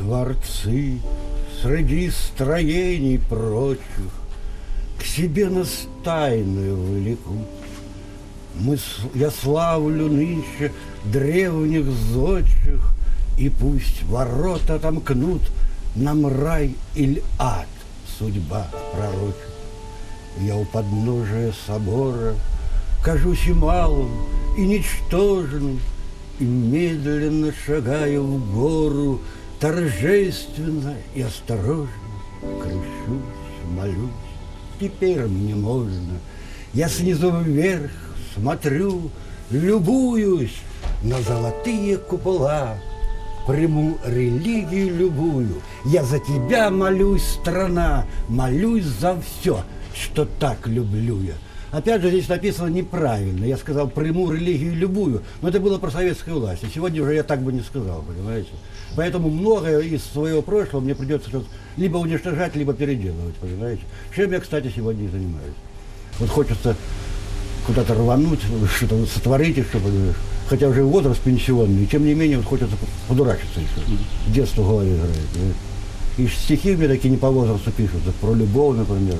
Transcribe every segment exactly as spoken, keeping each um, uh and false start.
Скворцы среди строений прочих к себе нас тайную влекут. Мы, я славлю нынче древних зодчих, и пусть ворота отомкнут нам рай или ад судьба пророчит. Я у подножия собора кажусь и малым, и ничтожным, и медленно шагаю в гору, торжественно и осторожно крещусь, молюсь. Теперь мне можно. Я снизу вверх смотрю, любуюсь на золотые купола, приму религию любую. Я за тебя молюсь, страна, молюсь за все, что так люблю я. Опять же, здесь написано неправильно. Я сказал, приму религию любую, но это было про советскую власть. И сегодня уже я так бы не сказал, понимаете? Поэтому многое из своего прошлого мне придется либо уничтожать, либо переделывать, понимаете? Чем я, кстати, сегодня и занимаюсь. Вот хочется куда-то рвануть, что-то вот сотворить, чтобы, хотя уже возраст пенсионный, и тем не менее вот хочется подурачиться еще. Детство в голове играет. Понимаете? И стихи мне такие не по возрасту пишут, про любовь, например.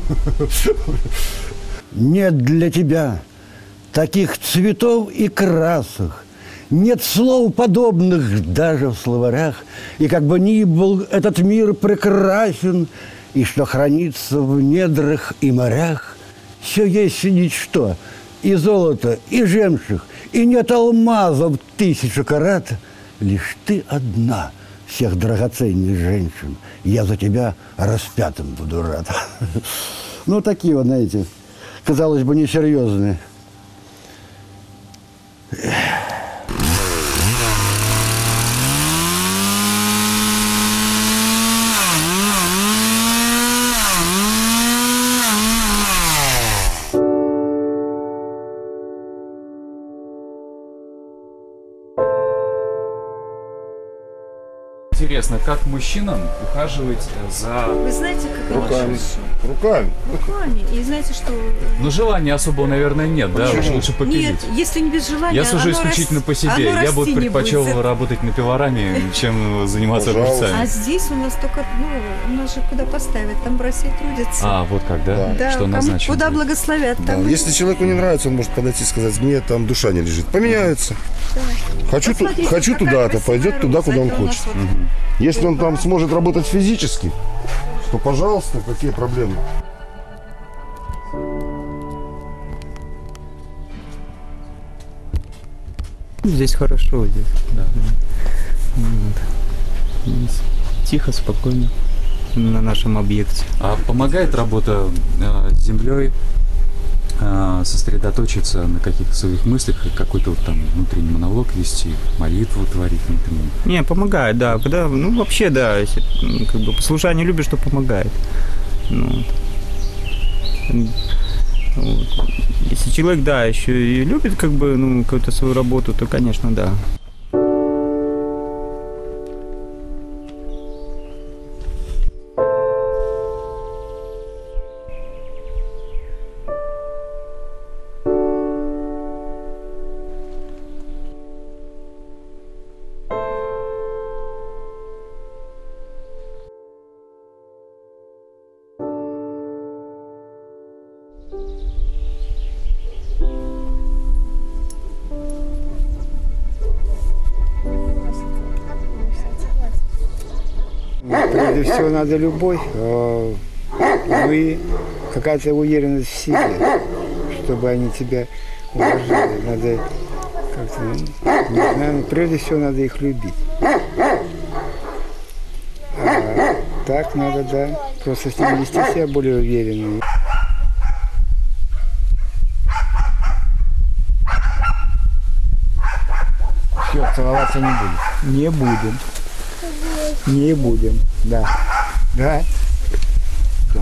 Нет для тебя таких цветов и красок, нет слов подобных даже в словарях, и как бы ни был этот мир прекрасен, и что хранится в недрах и морях, все есть ничто, и золото, и жемчуг, и нет алмазов тысячу карат, лишь ты одна всех драгоценных женщин, я за тебя распятым буду рад. Ну, такие вот, знаете, казалось бы, несерьезные. Интересно, как мужчинам ухаживать за... Вы знаете, как руками. Руками. Руками. И знаете, что... Ну, желания особого, наверное, нет, да? Лучше, лучше попилить. Нет, если не без желания, я сужу исключительно рас... по себе. Я бы предпочел работать на пивоварами, чем заниматься огурцами. А здесь у нас только, ну, у нас же куда поставят, там в России трудятся. А, вот как, да? Да, что назначено. Куда благословят, там. Да. Если человеку не нравится, он может подойти и сказать, мне там душа не лежит. Поменяются. Да. Хочу, ту, хочу туда-то, пойдет туда, куда он хочет. Вот. Угу. Если он там сможет работать физически, то, пожалуйста, какие проблемы? Здесь хорошо, здесь, да. Вот. Здесь тихо, спокойно на нашем объекте. А помогает работа э, с землей э, сосредоточиться на каких-то своих мыслях и какой-то вот там внутренний монолог вести, молитву творить внутреннюю? Не, помогает, да. Когда, ну, вообще, да, если как бы послушание любишь, то помогает. Ну, вот. Если человек, да, еще и любит как бы, ну, какую-то свою работу, то, конечно, да. Прежде всего надо любовь, ну и какая-то уверенность в себе, чтобы они тебя уважали. Надо как-то, ну, не знаю, прежде всего надо их любить. А так надо, да, просто с ними вести себя более уверенно. Все, целоваться не будем. Не будем. Не будем, да. Да. Да.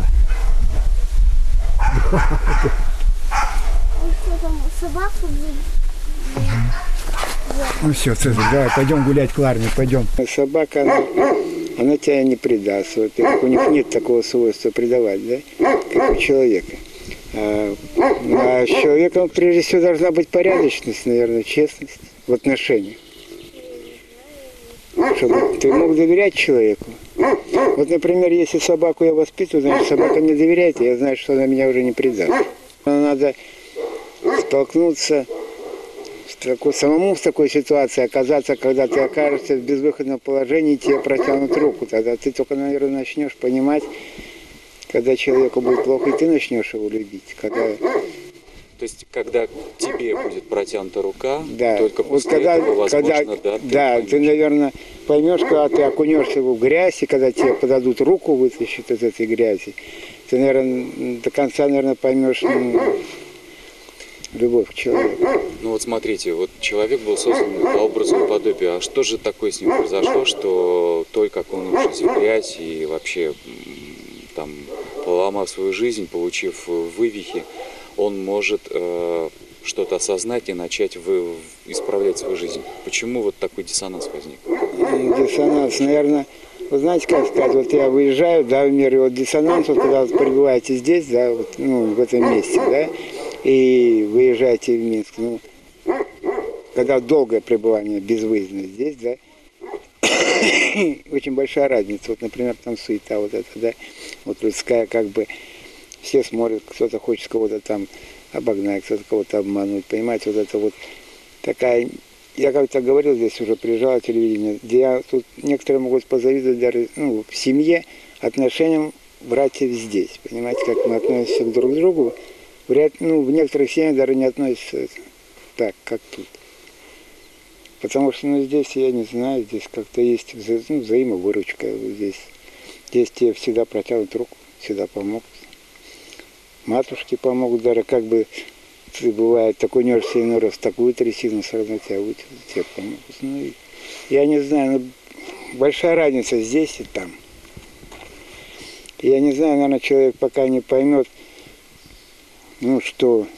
Собаку будет. Ну все, Цезарь, давай, пойдем гулять к Ларне, пойдем. Собака, она, она тебя не предаст. Во-первых, у них нет такого свойства предавать, да, как у человека. А, а с человеком, прежде всего, должна быть порядочность, наверное, честность в отношениях. чтобы ты мог доверять человеку. Вот, например, если собаку я воспитываю, значит, собака мне доверяет, и я знаю, что она меня уже не предаст. Надо столкнуться с такой, самому в такой ситуации, оказаться, когда ты окажешься в безвыходном положении, и тебе протянут руку. Тогда ты только, наверное, начнешь понимать, когда человеку будет плохо, и ты начнешь его любить. Когда... То есть, когда тебе будет протянута рука, да. только после вот когда, этого, возможно, когда, да, ты, да, ты, наверное, поймешь, когда ты окунешься в грязь, и когда тебе подадут руку, вытащат из этой грязи, ты, наверное, до конца, наверное, поймешь ну, любовь к человеку. Ну вот смотрите, вот человек был создан по образу и подобию, а что же такое с ним произошло, что только окунувшись в грязь и вообще там поломав свою жизнь, получив вывихи, он может э, что-то осознать и начать вы, исправлять свою жизнь. Почему вот такой диссонанс возник? Диссонанс, наверное, вы знаете, как сказать, вот я выезжаю, да, в мир, и вот диссонанс, вот когда вы пребываете здесь, да, вот, ну, в этом месте, да, и выезжаете в Минск, ну, когда долгое пребывание безвыездное здесь, да, очень большая разница, вот, например, там суета вот эта, да, вот людская, как бы, все смотрят, кто-то хочет кого-то там обогнать, кто-то кого-то обмануть, понимаете, вот это вот такая, я как-то говорил здесь уже, приезжал телевидение, где я, тут некоторые могут позавидовать даже, ну, в семье отношениям братьев здесь, понимаете, как мы относимся друг к другу, вряд, ну, в некоторых семьях даже не относятся так, как тут. Потому что, ну, здесь, я не знаю, здесь как-то есть вза, ну, взаимовыручка, здесь, здесь тебе всегда протянут руку, всегда помогут. Матушки помогут, даже как бы ты, бывает, такой нёшься иной раз, такую трясину, все равно тебя вытянут, тебе помогут. Ну, и, я не знаю, ну, большая разница здесь и там. Я не знаю, наверное, человек пока не поймет, ну, что,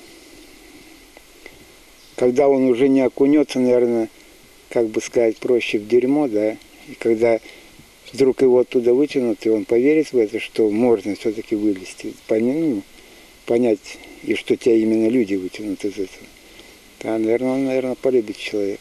когда он уже не окунется, наверное, как бы сказать, проще в дерьмо, да, и когда вдруг его оттуда вытянут, и он поверит в это, что можно все-таки вылезти, ну, понять, и что тебя именно люди вытянут из этого. Да, наверное, он, наверное, полюбит человека.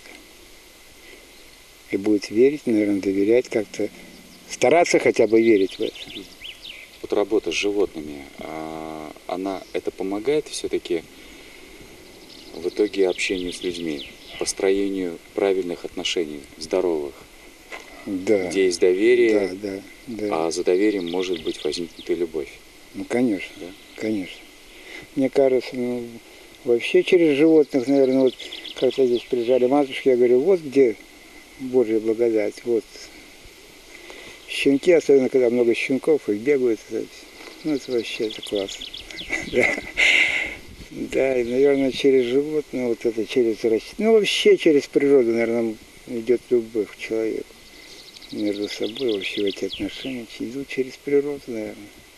И будет верить, наверное, доверять, как-то стараться хотя бы верить в это. Вот работа с животными, она, это помогает все-таки в итоге общению с людьми, построению правильных отношений, здоровых, да, где есть доверие, да, да, да. А за доверием может быть возникнута и любовь. Ну, конечно, да? Конечно. Мне кажется, ну, вообще через животных, наверное, вот как-то здесь приезжали матушки, я говорю, вот где Божья благодать, вот. Щенки, особенно когда много щенков, их бегают, ну, это вообще это классно. Да, и, наверное, через животное, вот это через растение, ну, вообще через природу, наверное, идет любовь к человеку. Между собой вообще эти отношения идут через природу, наверное.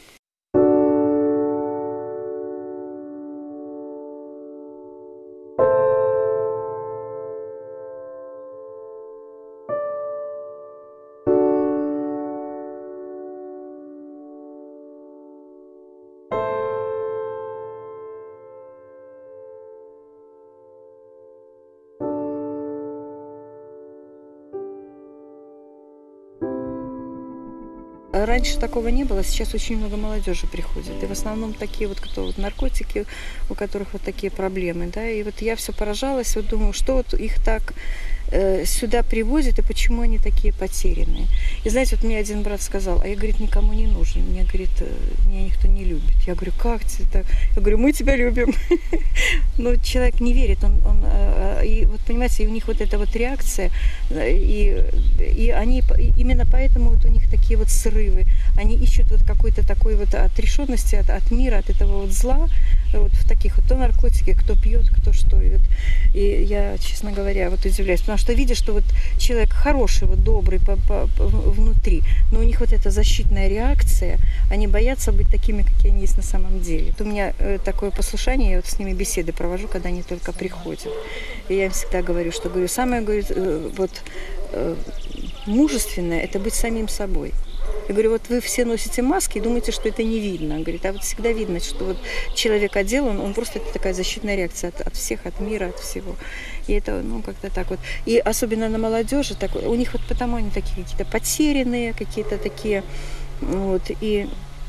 Раньше такого не было, сейчас очень много молодежи приходит. И в основном такие вот, кто вот наркотики, у которых вот такие проблемы, да. И вот я все поражалась, вот думаю, что вот их так э, сюда привозят и почему они такие потерянные. И знаете, вот мне один брат сказал, а я, говорит, никому не нужен. Мне, говорит, меня никто не любит. Я говорю, как тебе так? Я говорю, мы тебя любим. Но человек не верит, он, он, и вот понимаете, и у них вот эта вот реакция, и, и они именно поэтому вот у них такие вот срывы. Они ищут вот какой-то такой вот отрешенности от, от мира, от этого вот зла, вот в таких вот, то наркотики, кто пьет, кто что. И, вот, и я, честно говоря, вот удивляюсь, потому что видишь, что вот человек хороший, вот добрый по, по, по, внутри, но у них вот эта защитная реакция, они боятся быть такими, какие они есть на самом деле. Вот у меня э, такое послушание, я вот с ними беседы провожу, когда они только приходят. И я им всегда говорю, что говорю, самое, говорю, э, вот, э, мужественное – это быть самим собой. Я говорю, вот вы все носите маски и думаете, что это не видно. Он говорит, а вот всегда видно, что вот человек одел, он, он просто это такая защитная реакция от, от всех, от мира, от всего. И это, ну, как-то так вот. И особенно на молодежи, так, у них вот потому они такие какие-то потерянные, какие-то такие, вот, и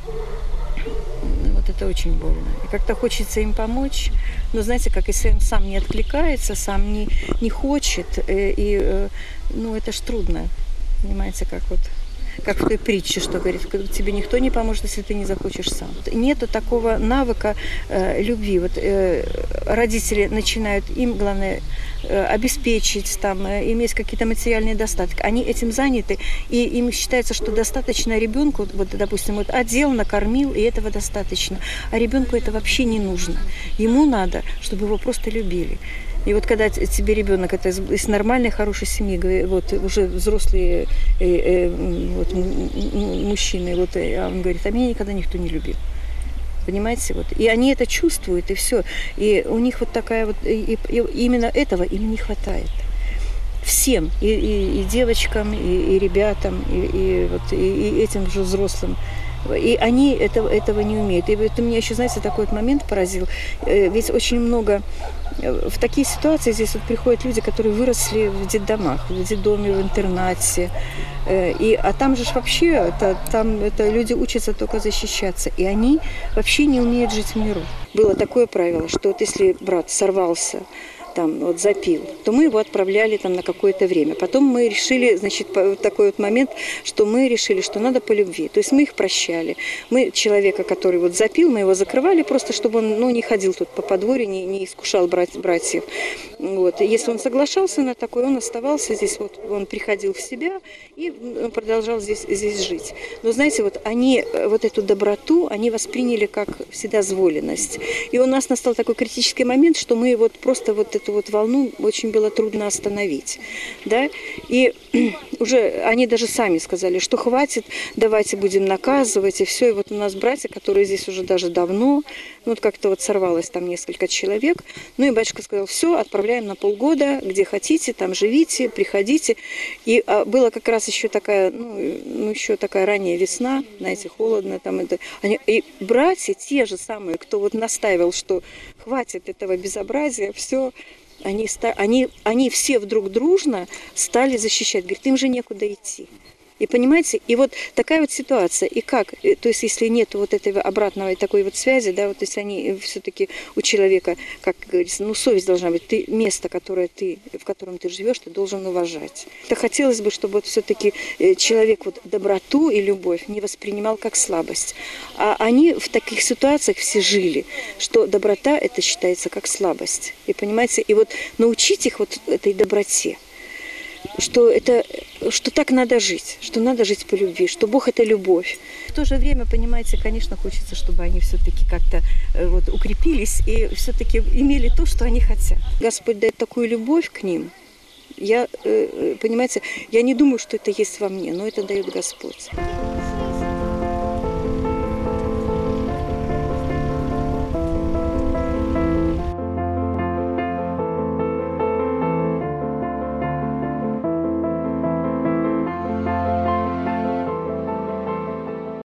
вот это очень больно. И как-то хочется им помочь, но знаете, как если он сам не откликается, сам не, не хочет, и, и, ну, это ж трудно, понимаете, как вот, как в той притче, что говорит, тебе никто не поможет, если ты не захочешь сам. Нету такого навыка э, любви. Вот э, родители начинают, им главное э, обеспечить, там, э, иметь какие-то материальные достатки. Они этим заняты, и им считается, что достаточно ребенку, вот, допустим, вот одел, накормил, и этого достаточно. А ребенку это вообще не нужно. Ему надо, чтобы его просто любили. И вот когда тебе ребенок это из, из нормальной, хорошей семьи, вот уже взрослые э, э, вот, мужчины, вот, а он говорит, а меня никогда никто не любил. Понимаете? Вот. И они это чувствуют, и все. И у них вот такая вот, и, и именно этого им не хватает. Всем, и, и, и девочкам, и, и ребятам, и, и, вот, и, и этим же взрослым. И они этого, этого не умеют. И это меня еще, знаете, такой вот момент поразил. Ведь очень много в такие ситуации здесь вот приходят люди, которые выросли в детдомах, в детдоме, в интернате. И, а там же вообще, это, там это люди учатся только защищаться. И они вообще не умеют жить в миру. Было такое правило, что вот если брат сорвался, там, вот, запил, то мы его отправляли там на какое-то время. Потом мы решили, значит, такой вот момент, что мы решили, что надо по любви. То есть мы их прощали. Мы человека, который вот запил, мы его закрывали просто, чтобы он, ну, не ходил тут по подворью, не, не искушал брать, братьев. Вот. И если он соглашался на такое, он оставался здесь, вот, он приходил в себя и продолжал здесь, здесь жить. Но знаете, вот они вот эту доброту, они восприняли как вседозволенность. И у нас настал такой критический момент, что мы вот просто вот эту вот волну очень было трудно остановить, да, и уже они даже сами сказали, что хватит, давайте будем наказывать, и все, и вот у нас братья, которые здесь уже даже давно, ну, вот как-то вот сорвалось там несколько человек, ну, и батюшка сказал, все, отправляем на полгода, где хотите, там живите, приходите, и а, была как раз еще такая, ну, ну, еще такая ранняя весна, знаете, холодно, там, это, они, и братья те же самые, кто вот настаивал, что хватит этого безобразия, все, Они, они, они все вдруг дружно стали защищать. Говорит, им же некуда идти. И понимаете, и вот такая вот ситуация. И как, то есть если нет вот этой обратной такой вот связи, да, вот если они все-таки у человека, как говорится, ну совесть должна быть, ты место, которое ты, в котором ты живешь, ты должен уважать. То хотелось бы, чтобы вот все-таки человек вот доброту и любовь не воспринимал как слабость. А они в таких ситуациях все жили, что доброта это считается как слабость. И понимаете, и вот научить их вот этой доброте. Что, это, что так надо жить, что надо жить по любви, что Бог – это любовь. В то же время, понимаете, конечно, хочется, чтобы они все-таки как-то вот, укрепились и все-таки имели то, что они хотят. Господь дает такую любовь к ним. Я, понимаете, я не думаю, что это есть во мне, но это дает Господь.